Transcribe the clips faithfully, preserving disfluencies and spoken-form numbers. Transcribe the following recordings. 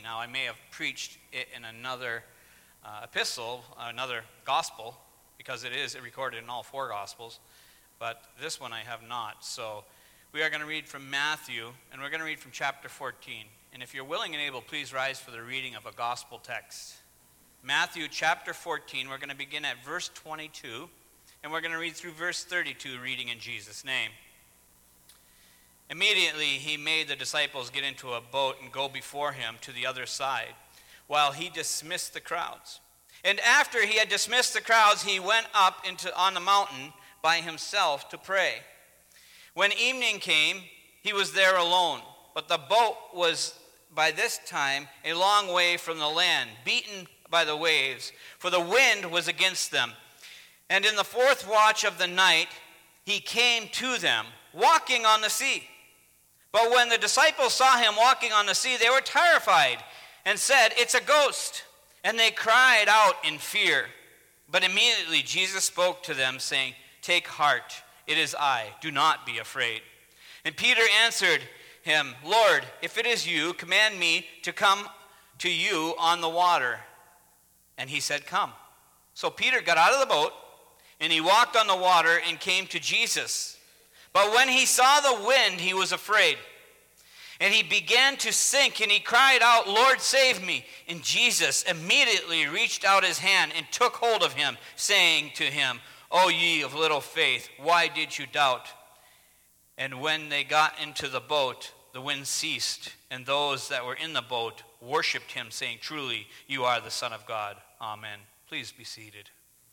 Now, I may have preached it in another uh, epistle, another gospel, because it is recorded in all four gospels, but this one I have not. So we are going to read from Matthew, and we're going to read from chapter fourteen. And if you're willing and able, please rise for the reading of a gospel text. Matthew chapter fourteen, we're going to begin at verse twenty-two, and we're going to read through verse thirty-two, reading in Jesus' name. Immediately he made the disciples get into a boat and go before him to the other side, while he dismissed the crowds. And after he had dismissed the crowds, he went up into on the mountain by himself to pray. When evening came, he was there alone, but the boat was by this time a long way from the land, beaten by the waves, for the wind was against them. And in the fourth watch of the night, he came to them, walking on the sea. But when the disciples saw him walking on the sea, they were terrified and said, "It's a ghost." And they cried out in fear. But immediately Jesus spoke to them, saying, "Take heart, it is I. Do not be afraid." And Peter answered him, "Lord, if it is you, command me to come to you on the water." And he said, "Come." So Peter got out of the boat, and he walked on the water and came to Jesus. But when he saw the wind, he was afraid. And he began to sink, and he cried out, "Lord, save me." And Jesus immediately reached out his hand and took hold of him, saying to him, "O ye of little faith, why did you doubt?" And when they got into the boat, the wind ceased, and those that were in the boat worshipped him, saying, "Truly, you are the Son of God." Amen. Please be seated.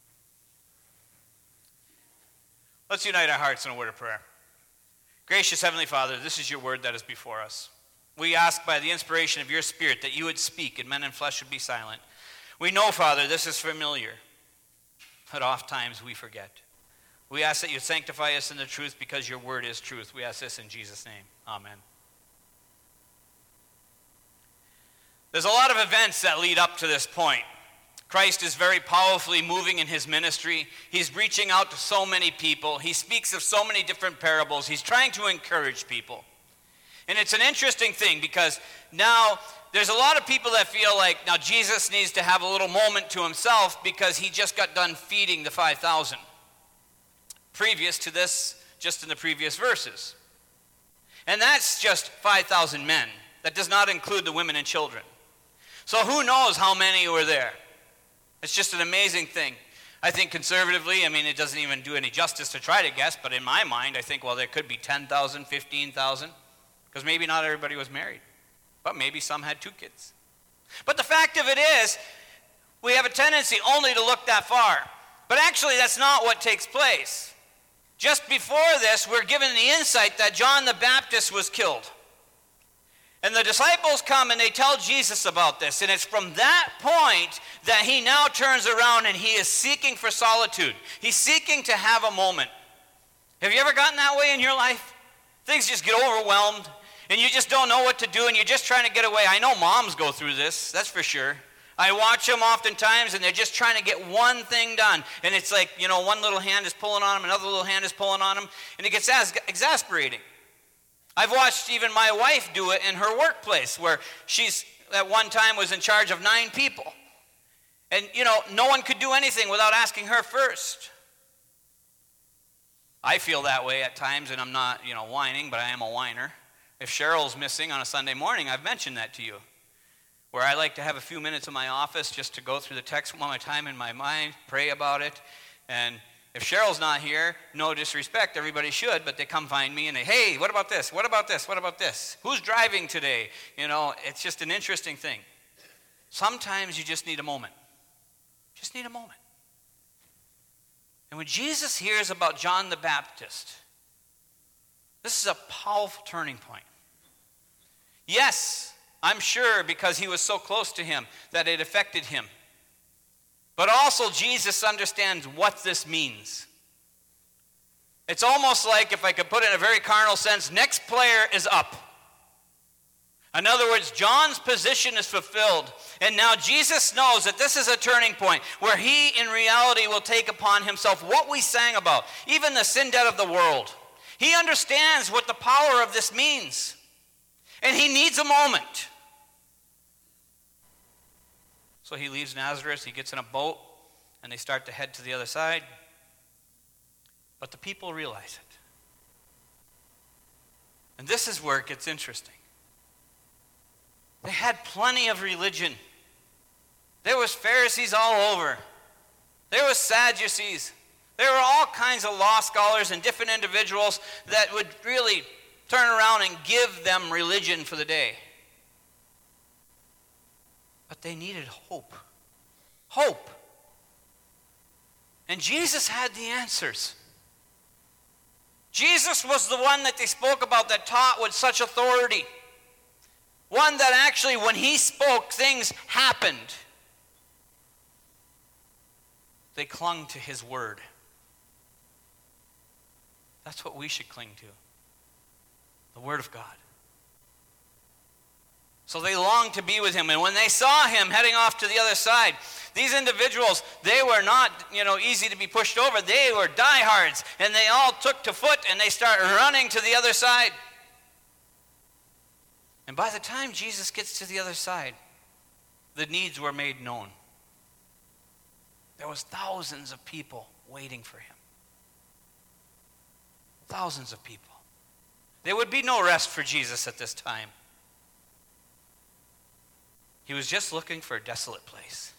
Let's unite our hearts in a word of prayer. Gracious Heavenly Father, this is your word that is before us. We ask by the inspiration of your Spirit that you would speak and men and flesh would be silent. We know, Father, this is familiar, but oft times we forget. We ask that you sanctify us in the truth because your word is truth. We ask this in Jesus' name. Amen. There's a lot of events that lead up to this point. Christ is very powerfully moving in his ministry. He's reaching out to so many people. He speaks of so many different parables. He's trying to encourage people. And it's an interesting thing because now there's a lot of people that feel like now Jesus needs to have a little moment to himself because he just got done feeding the five thousand. Previous to this, just in the previous verses. And that's just five thousand men. That does not include the women and children. So who knows how many were there? It's just an amazing thing. I think conservatively, I mean, it doesn't even do any justice to try to guess, but in my mind, I think, well, there could be ten thousand, fifteen thousand, because maybe not everybody was married, but maybe some had two kids. But the fact of it is, we have a tendency only to look that far. But actually, that's not what takes place. Just before this, we're given the insight that John the Baptist was killed. And the disciples come and they tell Jesus about this. And it's from that point that he now turns around and he is seeking for solitude. He's seeking to have a moment. Have you ever gotten that way in your life? Things just get overwhelmed and you just don't know what to do and you're just trying to get away. I know moms go through this, that's for sure. I watch them oftentimes and they're just trying to get one thing done. And it's like, you know, one little hand is pulling on them, another little hand is pulling on them. And it gets as- exasperating. I've watched even my wife do it in her workplace where she's at one time was in charge of nine people. And, you know, no one could do anything without asking her first. I feel that way at times, and I'm not, you know, whining, but I am a whiner. If Cheryl's missing on a Sunday morning, I've mentioned that to you, where I like to have a few minutes in my office just to go through the text one more time in my mind, pray about it, and if Cheryl's not here, no disrespect, everybody should, but they come find me and they, hey, what about this? What about this? What about this? Who's driving today? You know, it's just an interesting thing. Sometimes you just need a moment. Just need a moment. And when Jesus hears about John the Baptist, this is a powerful turning point. Yes, I'm sure because he was so close to him that it affected him. But also Jesus understands what this means. It's almost like, if I could put it in a very carnal sense, next player is up. In other words, John's position is fulfilled. And now Jesus knows that this is a turning point where he in reality will take upon himself what we sang about, even the sin debt of the world. He understands what the power of this means. And he needs a moment. So he leaves Nazareth, he gets in a boat, and they start to head to the other side. But the people realize it. And this is where it gets interesting. They had plenty of religion. There was Pharisees all over. There was Sadducees. There were all kinds of law scholars and different individuals that would really turn around and give them religion for the day. But they needed hope. Hope. And Jesus had the answers. Jesus was the one that they spoke about that taught with such authority. One that actually, when he spoke, things happened. They clung to his word. That's what we should cling to. The word of God. So they longed to be with him. And when they saw him heading off to the other side, these individuals, they were not, you know, easy to be pushed over. They were diehards. And they all took to foot and they started running to the other side. And by the time Jesus gets to the other side, the needs were made known. There was thousands of people waiting for him. Thousands of people. There would be no rest for Jesus at this time. He was just looking for a desolate place.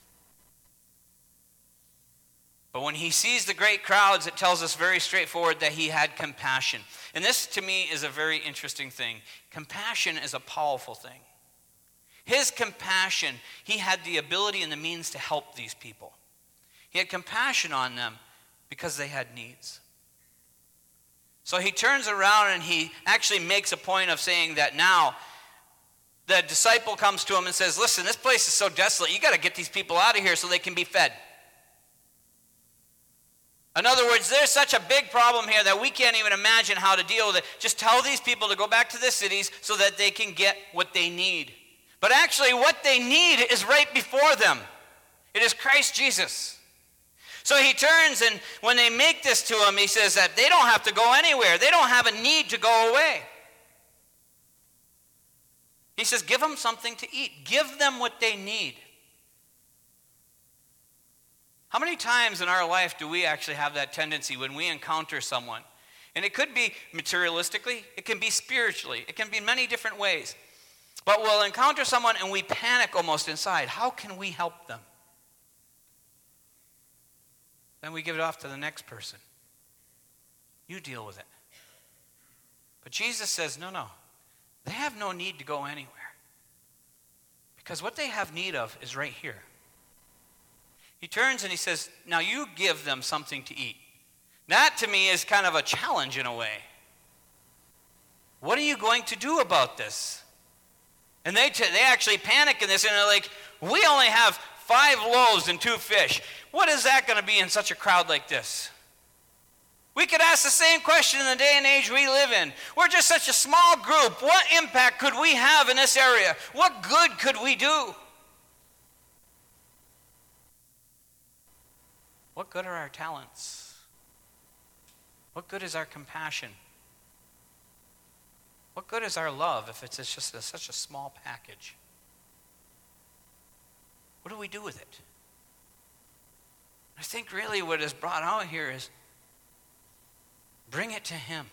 But when he sees the great crowds, it tells us very straightforward that he had compassion. And this, to me, is a very interesting thing. Compassion is a powerful thing. His compassion, he had the ability and the means to help these people. He had compassion on them because they had needs. So he turns around and he actually makes a point of saying that now the disciple comes to him and says, listen, this place is so desolate, you got to get these people out of here so they can be fed. In other words, there's such a big problem here that we can't even imagine how to deal with it. Just tell these people to go back to their cities so that they can get what they need. But actually, what they need is right before them. It is Christ Jesus. So he turns, and when they make this to him, he says that they don't have to go anywhere. They don't have a need to go away. He says, give them something to eat. Give them what they need. How many times in our life do we actually have that tendency when we encounter someone? And it could be materialistically, it can be spiritually, it can be in many different ways. But we'll encounter someone and we panic almost inside. How can we help them? Then we give it off to the next person. You deal with it. But Jesus says, no, no. They have no need to go anywhere. Because what they have need of is right here. He turns and he says, now you give them something to eat. That to me is kind of a challenge in a way. What are you going to do about this? And they t- they actually panic in this and they're like, we only have five loaves and two fish. What is that going to be in such a crowd like this? We could ask the same question in the day and age we live in. We're just such a small group. What impact could we have in this area? What good could we do? What good are our talents? What good is our compassion? What good is our love if it's just a, such a small package? What do we do with it? I think really what is brought out here is bring it to him.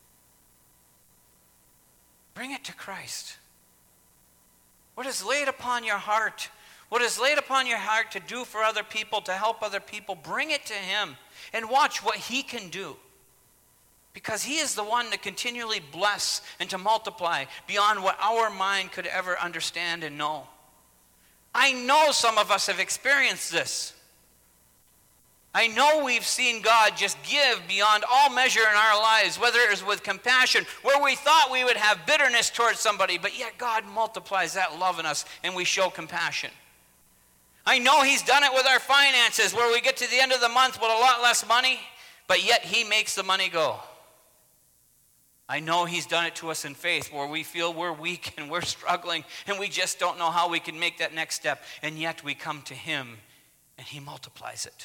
Bring it to Christ. What is laid upon your heart, what is laid upon your heart to do for other people, to help other people, bring it to him and watch what he can do. Because he is the one to continually bless and to multiply beyond what our mind could ever understand and know. I know some of us have experienced this. I know we've seen God just give beyond all measure in our lives, whether it was with compassion, where we thought we would have bitterness towards somebody, but yet God multiplies that love in us and we show compassion. I know he's done it with our finances, where we get to the end of the month with a lot less money, but yet he makes the money go. I know he's done it to us in faith, where we feel we're weak and we're struggling and we just don't know how we can make that next step, and yet we come to him and he multiplies it.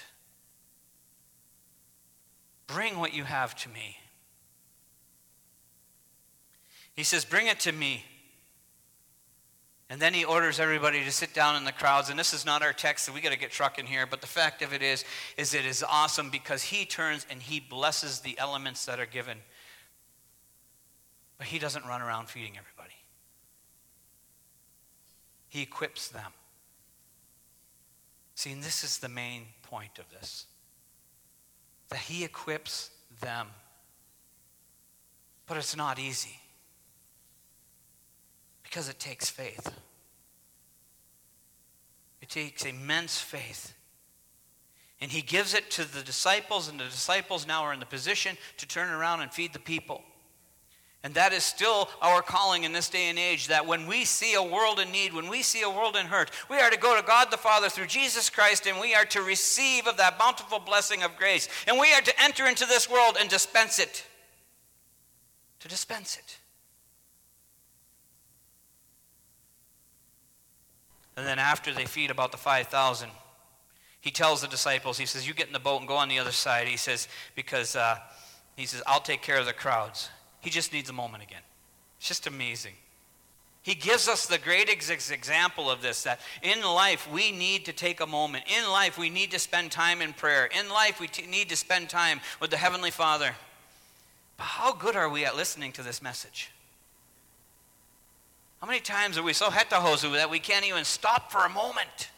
Bring what you have to me. He says, bring it to me. And then he orders everybody to sit down in the crowds. And this is not our text, so we got to get trucking here. But the fact of it is, is it is awesome because he turns and he blesses the elements that are given. But he doesn't run around feeding everybody. He equips them. See, and this is the main point of this. That he equips them. But it's not easy. Because it takes faith. It takes immense faith. And he gives it to the disciples, and the disciples now are in the position to turn around and feed the people. And that is still our calling in this day and age, that when we see a world in need, when we see a world in hurt, we are to go to God the Father through Jesus Christ, and we are to receive of that bountiful blessing of grace. And we are to enter into this world and dispense it. To dispense it. And then after they feed about the five thousand, he tells the disciples, he says, you get in the boat and go on the other side. He says, because uh, he says, I'll take care of the crowds. He just needs a moment again. It's just amazing. He gives us the great ex- example of this, that in life we need to take a moment. In life we need to spend time in prayer. In life we t- need to spend time with the Heavenly Father. But how good are we at listening to this message? How many times are we so hetahozu that we can't even stop for a moment?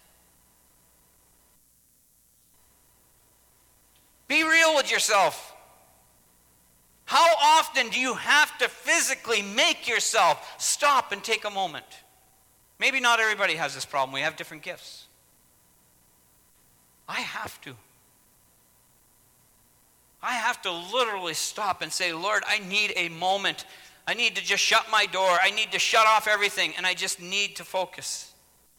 Be real with yourself. How often do you have to physically make yourself stop and take a moment? Maybe not everybody has this problem. We have different gifts. I have to. I have to literally stop and say, Lord, I need a moment. I need to just shut my door. I need to shut off everything, and I just need to focus.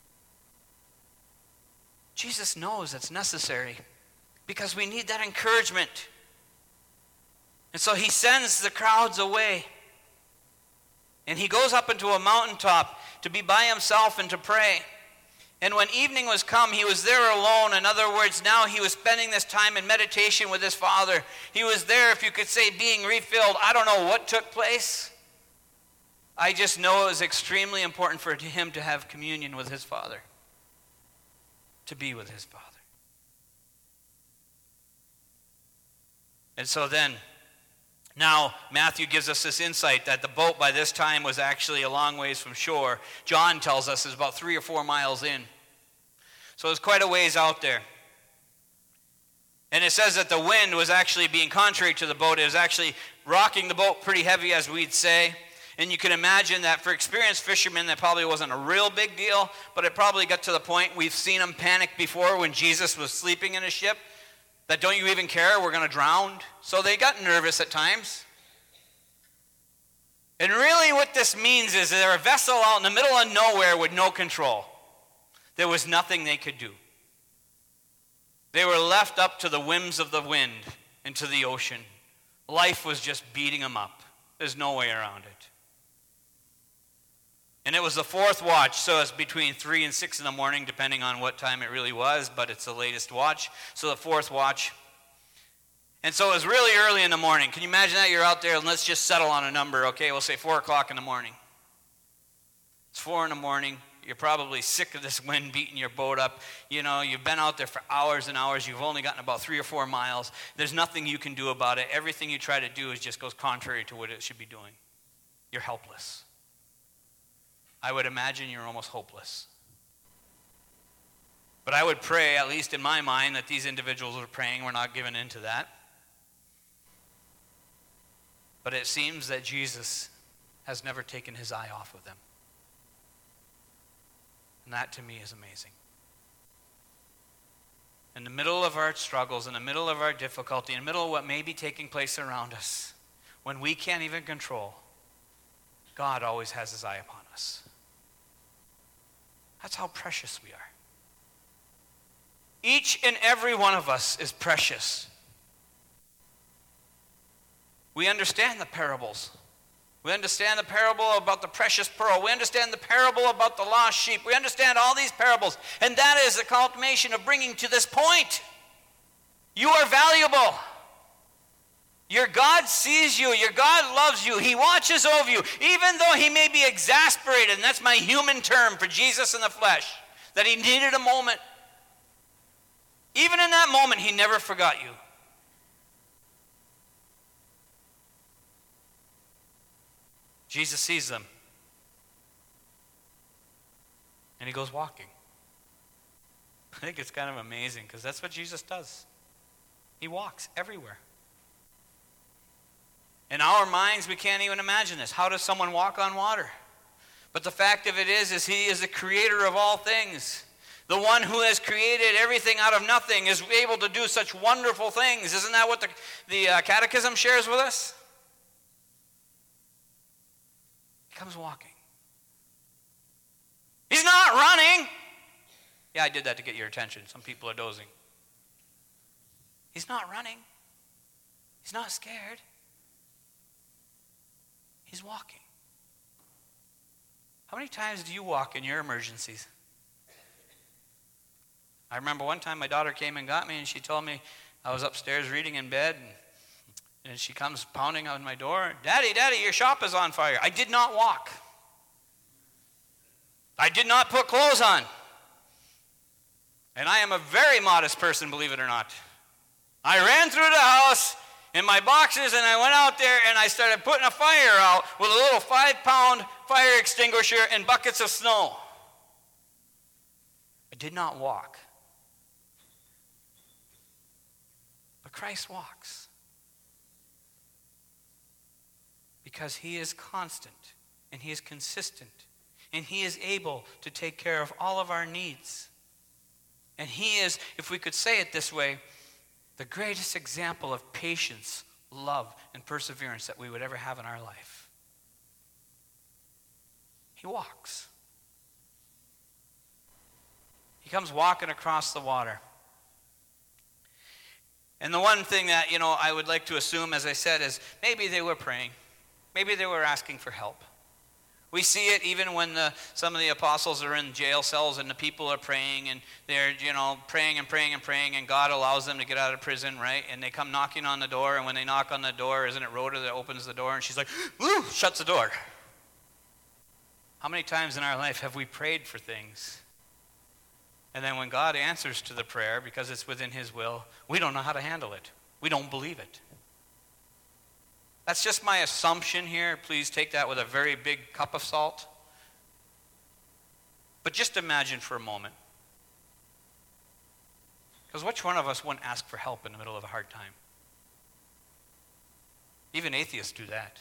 Jesus knows it's necessary because we need that encouragement. And so he sends the crowds away. And he goes up into a mountaintop to be by himself and to pray. And when evening was come, he was there alone. In other words, now he was spending this time in meditation with his Father. He was there, if you could say, being refilled. I don't know what took place. I just know it was extremely important for him to have communion with his Father. To be with his Father. And so then, now, Matthew gives us this insight that the boat by this time was actually a long ways from shore. John tells us it's about three or four miles in. So it's quite a ways out there. And it says that the wind was actually being contrary to the boat. It was actually rocking the boat pretty heavy, as we'd say. And you can imagine that for experienced fishermen, that probably wasn't a real big deal, but it probably got to the point, we've seen them panic before when Jesus was sleeping in a ship. That don't you even care, we're going to drown. So they got nervous at times. And really what this means is they're a vessel out in the middle of nowhere with no control. There was nothing they could do. They were left up to the whims of the wind and to the ocean. Life was just beating them up. There's no way around it. And it was the fourth watch, so it's between three and six in the morning, depending on what time it really was, but it's the latest watch. So the fourth watch. And so it was really early in the morning. Can you imagine that? You're out there, and let's just settle on a number, okay? We'll say four o'clock in the morning. It's four in the morning. You're probably sick of this wind beating your boat up. You know, you've been out there for hours and hours. You've only gotten about three or four miles. There's nothing you can do about it. Everything you try to do is just goes contrary to what it should be doing. You're helpless. I would imagine you're almost hopeless. But I would pray, at least in my mind, that these individuals were praying. We're not giving in to that. But it seems that Jesus has never taken his eye off of them. And that to me is amazing. In the middle of our struggles, in the middle of our difficulty, in the middle of what may be taking place around us, when we can't even control, God always has his eye upon us. That's how precious we are. Each and every one of us is precious. We understand the parables. We understand the parable about the precious pearl. We understand the parable about the lost sheep. We understand all these parables. And that is the culmination of bringing to this point. You are valuable. Your God sees you. Your God loves you. He watches over you. Even though he may be exasperated, and that's my human term for Jesus in the flesh, that he needed a moment. Even in that moment, he never forgot you. Jesus sees them. And he goes walking. I think it's kind of amazing because that's what Jesus does. He walks everywhere. In our minds, we can't even imagine this. How does someone walk on water? But the fact of it is, is he is the creator of all things. The one who has created everything out of nothing is able to do such wonderful things. Isn't that what the, the uh, Catechism shares with us? He comes walking. He's not running. Yeah, I did that to get your attention. Some people are dozing. He's not running. He's not scared. He's walking. How many times do you walk in your emergencies? I remember one time my daughter came and got me, and she told me I was upstairs reading in bed, and, and she comes pounding on my door. Daddy, Daddy, your shop is on fire. I did not walk. I did not put clothes on. And I am a very modest person, believe it or not. I ran through the house in my boxers, and I went out there, and I started putting a fire out with a little five-pound fire extinguisher and buckets of snow. I did not walk. But Christ walks. Because he is constant, and he is consistent, and he is able to take care of all of our needs. And he is, if we could say it this way, the greatest example of patience, love, and perseverance that we would ever have in our life. He walks. He comes walking across the water. And the one thing that, you know, I would like to assume, as I said, is maybe they were praying. Maybe they were asking for help. We see it even when the, some of the apostles are in jail cells and the people are praying and they're, you know, praying and praying and praying, and God allows them to get out of prison, right? And they come knocking on the door, and when they knock on the door, isn't it Rhoda that opens the door, and she's like, woo, shuts the door. How many times in our life have we prayed for things, and then when God answers to the prayer, because it's within his will, we don't know how to handle it. We don't believe it. That's just my assumption here. Please take that with a very big cup of salt. But just imagine for a moment. Because which one of us wouldn't ask for help in the middle of a hard time? Even atheists do that.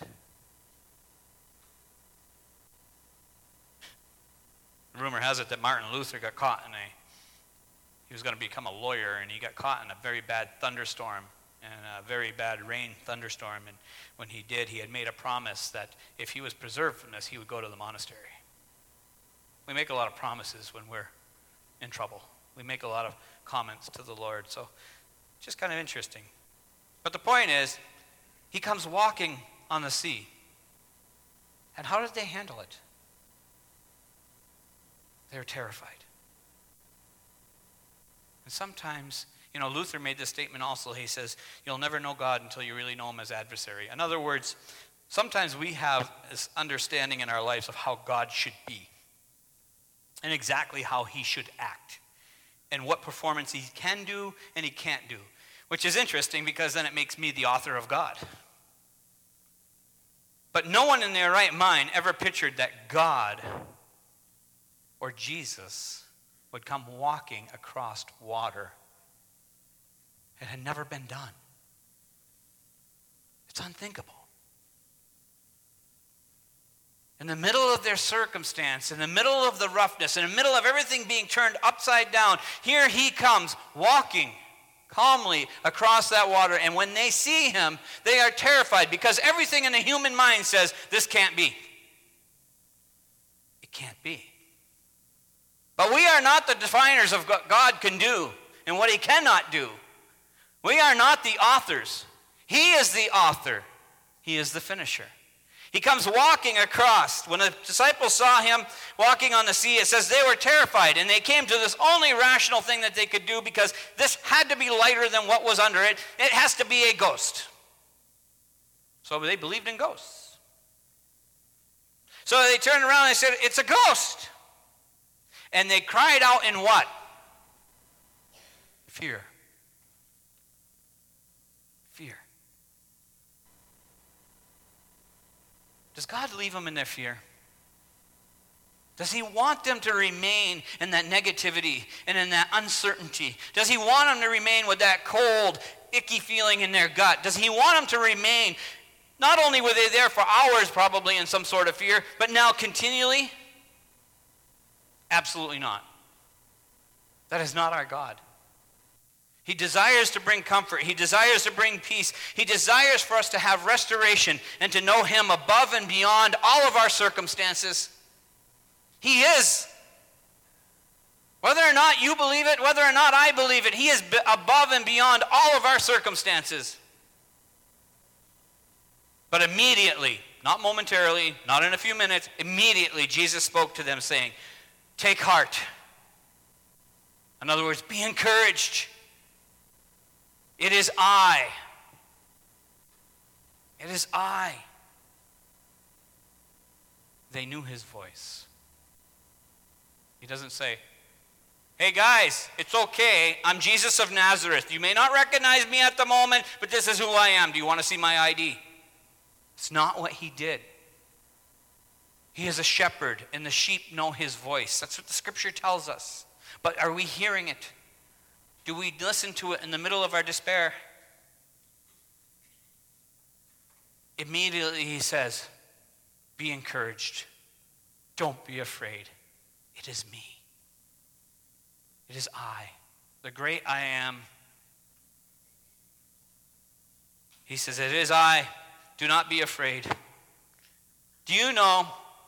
Rumor has it that Martin Luther got caught in a, he was going to become a lawyer, and he got caught in a very bad thunderstorm. And a very bad rain thunderstorm, and when he did, he had made a promise that if he was preserved from this, he would go to the monastery. We make a lot of promises when we're in trouble. We make a lot of comments to the Lord, so just kind of interesting. But the point is, he comes walking on the sea. And how did they handle it? They were terrified. And sometimes, you know, Luther made this statement also. He says, you'll never know God until you really know him as adversary. In other words, sometimes we have this understanding in our lives of how God should be and exactly how he should act and what performance he can do and he can't do, which is interesting because then it makes me the author of God. But no one in their right mind ever pictured that God or Jesus would come walking across water. It had never been done. It's unthinkable. In the middle of their circumstance, in the middle of the roughness, in the middle of everything being turned upside down, here he comes walking calmly across that water. And when they see him, they are terrified because everything in the human mind says, this can't be. It can't be. But we are not the definers of what God can do and what he cannot do. We are not the authors. He is the author. He is the finisher. He comes walking across. When the disciples saw him walking on the sea, it says they were terrified, and they came to this only rational thing that they could do because this had to be lighter than what was under it. It has to be a ghost. So they believed in ghosts. So they turned around and they said, it's a ghost. And they cried out in what? Fear. Fear. Does God leave them in their fear? Does he want them to remain in that negativity and in that uncertainty? Does he want them to remain with that cold, icky feeling in their gut? Does he want them to remain, not only were they there for hours probably in some sort of fear, but now continually? Absolutely not. That is not our God. He desires to bring comfort. He desires to bring peace. He desires for us to have restoration and to know him above and beyond all of our circumstances. He is. Whether or not you believe it, whether or not I believe it, he is above and beyond all of our circumstances. But immediately, not momentarily, not in a few minutes, immediately Jesus spoke to them saying, take heart. In other words, be encouraged. It is I. It is I. They knew his voice. He doesn't say, hey guys, it's okay. I'm Jesus of Nazareth. You may not recognize me at the moment, but this is who I am. Do you want to see my I D? It's not what he did. He is a shepherd, and the sheep know his voice. That's what the scripture tells us. But are we hearing it? Do we listen to it in the middle of our despair? Immediately he says, be encouraged. Don't be afraid. It is me. It is I, the great I am. He says, it is I. Do not be afraid. Do you know,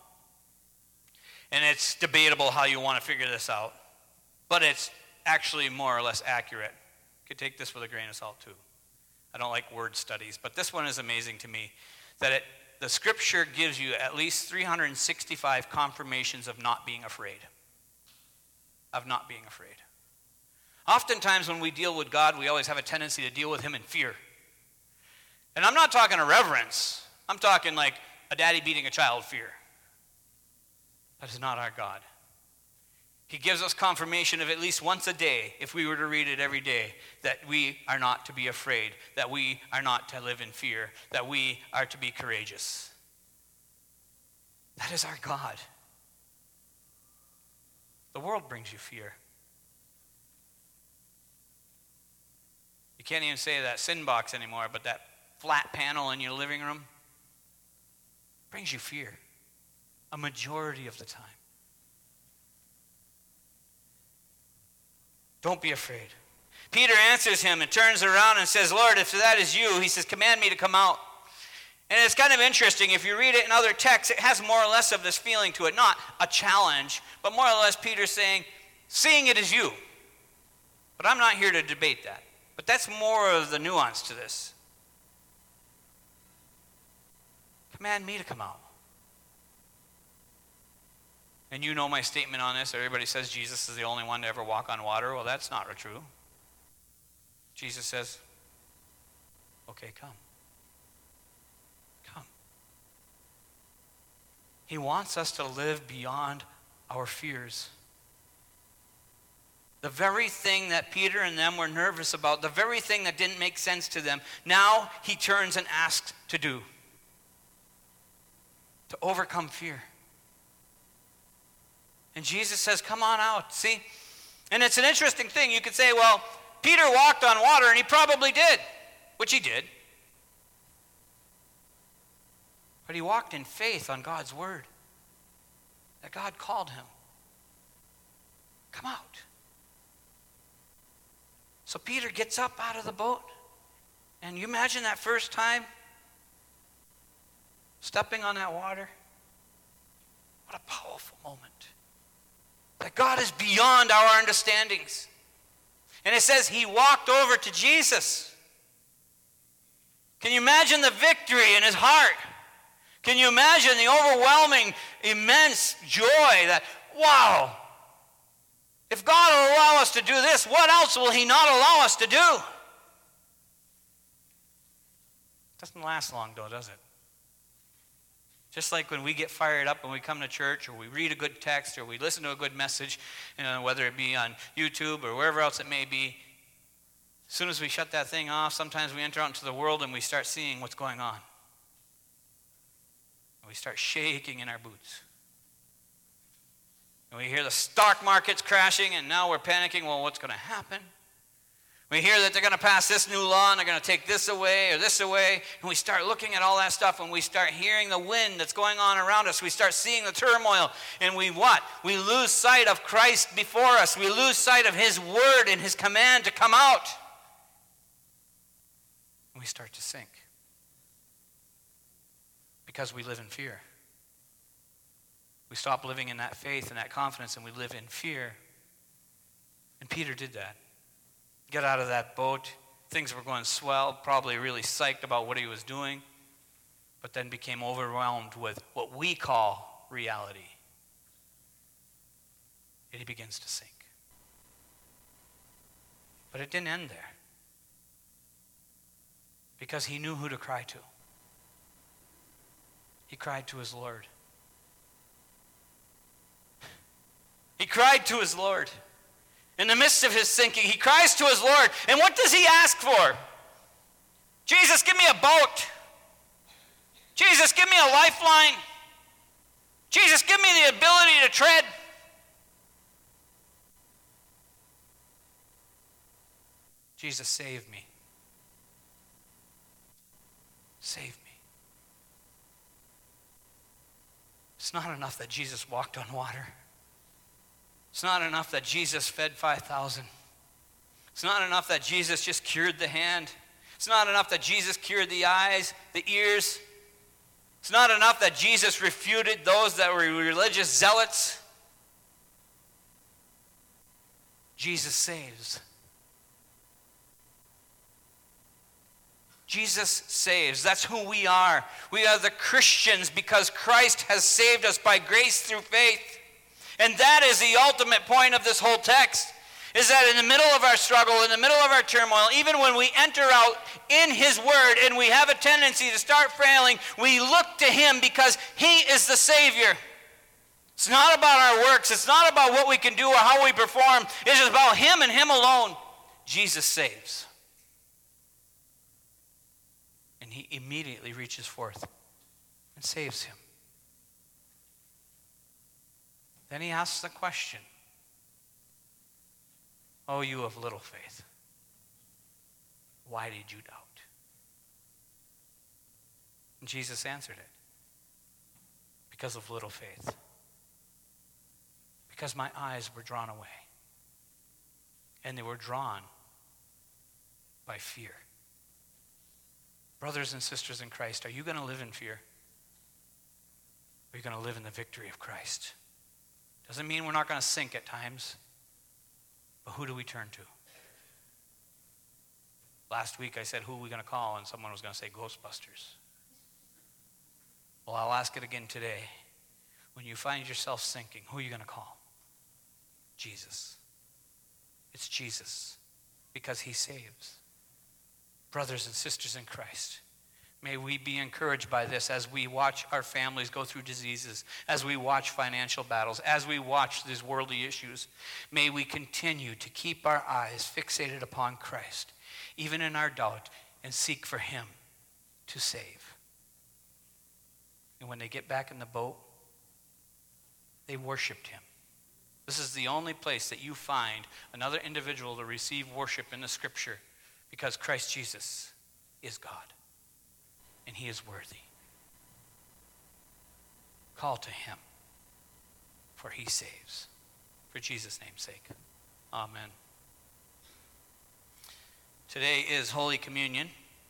and it's debatable how you want to figure this out, but it's actually more or less accurate. You could take this with a grain of salt too. I don't like word studies, but this one is amazing to me, that it, the scripture gives you at least three hundred sixty-five confirmations of not being afraid. Of not being afraid. Oftentimes when we deal with God, we always have a tendency to deal with him in fear. And I'm not talking a reverence. I'm talking like a daddy beating a child fear. That is not our God. He gives us confirmation of at least once a day, if we were to read it every day, that we are not to be afraid, that we are not to live in fear, that we are to be courageous. That is our God. The world brings you fear. You can't even say that sin box anymore, but that flat panel in your living room brings you fear a majority of the time. Don't be afraid. Peter answers him and turns around and says, Lord, if that is you, he says, command me to come out. And it's kind of interesting. If you read it in other texts, it has more or less of this feeling to it. Not a challenge, but more or less Peter saying, seeing it is you. But I'm not here to debate that. But that's more of the nuance to this. Command me to come out. And you know my statement on this. Everybody says Jesus is the only one to ever walk on water. Well, that's not true. Jesus says, okay, come. Come. He wants us to live beyond our fears. The very thing that Peter and them were nervous about, the very thing that didn't make sense to them, now he turns and asks to do. To overcome fear. And Jesus says, come on out. See? And it's an interesting thing. You could say, well, Peter walked on water, and he probably did. Which he did. But he walked in faith on God's word. That God called him. Come out. So Peter gets up out of the boat. And you imagine that first time? Stepping on that water. What a powerful moment. That God is beyond our understandings. And it says he walked over to Jesus. Can you imagine the victory in his heart? Can you imagine the overwhelming, immense joy that, wow, if God will allow us to do this, what else will he not allow us to do? Doesn't last long, though, does it? Just like when we get fired up when we come to church, or we read a good text, or we listen to a good message, you know, whether it be on YouTube or wherever else it may be, as soon as we shut that thing off, sometimes we enter out into the world and we start seeing what's going on. And we start shaking in our boots. And we hear the stock market's crashing, and now we're panicking, well, what's going to happen? We hear that they're going to pass this new law, and they're going to take this away or this away, and we start looking at all that stuff, and we start hearing the wind that's going on around us. We start seeing the turmoil, and we what? We lose sight of Christ before us. We lose sight of his word and his command to come out. And we start to sink because we live in fear. We stop living in that faith and that confidence, and we live in fear. And Peter did that. Get out of that boat. Things were going swell, probably really psyched about what he was doing, but then became overwhelmed with what we call reality. And he begins to sink. But it didn't end there, because he knew who to cry to. He cried to his Lord. He cried to his Lord. In the midst of his sinking, he cries to his Lord. And what does he ask for? Jesus, give me a boat. Jesus, give me a lifeline. Jesus, give me the ability to tread. Jesus, save me. Save me. It's not enough that Jesus walked on water. It's not enough that Jesus fed five thousand. It's not enough that Jesus just cured the hand. It's not enough that Jesus cured the eyes, the ears. It's not enough that Jesus refuted those that were religious zealots. Jesus saves. Jesus saves. That's who we are. We are the Christians because Christ has saved us by grace through faith. And that is the ultimate point of this whole text, is that in the middle of our struggle, in the middle of our turmoil, even when we enter out in his word and we have a tendency to start failing, we look to him because he is the Savior. It's not about our works. It's not about what we can do or how we perform. It is about him and him alone. Jesus saves. And he immediately reaches forth and saves him. Then he asks the question, "Oh, you of little faith, why did you doubt?" And Jesus answered it, "Because of little faith. Because my eyes were drawn away. And they were drawn by fear." Brothers and sisters in Christ, are you going to live in fear? Or are you going to live in the victory of Christ? Doesn't mean we're not going to sink at times. But who do we turn to? Last week I said, who are we going to call? And someone was going to say Ghostbusters. Well, I'll ask it again today. When you find yourself sinking, who are you going to call? Jesus. It's Jesus. Because he saves. Brothers and sisters in Christ, may we be encouraged by this as we watch our families go through diseases, as we watch financial battles, as we watch these worldly issues. May we continue to keep our eyes fixated upon Christ, even in our doubt, and seek for him to save. And when they get back in the boat, they worshiped him. This is the only place that you find another individual to receive worship in the scripture, because Christ Jesus is God. And he is worthy. Call to him, for he saves. For Jesus' name's sake. Amen. Today is Holy Communion.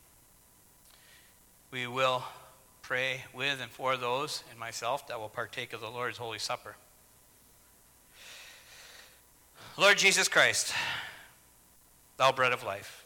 We will pray with and for those, and myself, that will partake of the Lord's Holy Supper. Lord Jesus Christ, thou bread of life,